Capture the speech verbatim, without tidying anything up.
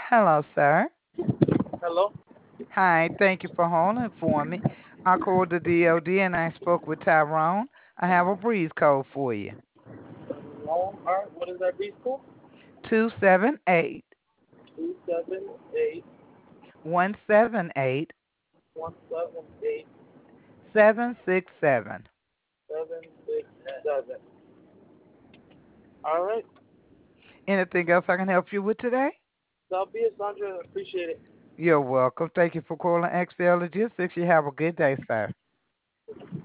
Hello, sir. Hello. Hi, thank you for holding for me. I called the D O D and I spoke with Tyrone. I have a breeze code for you. Long Heart. What is that beat for? Two seven eight Two seven eight one seven eight one seven eight seven six seven. seven six seven. All right. Anything else I can help you with today? That'll be it, Sandra. Appreciate it. You're welcome. Thank you for calling X L Logistics. You have a good day, sir.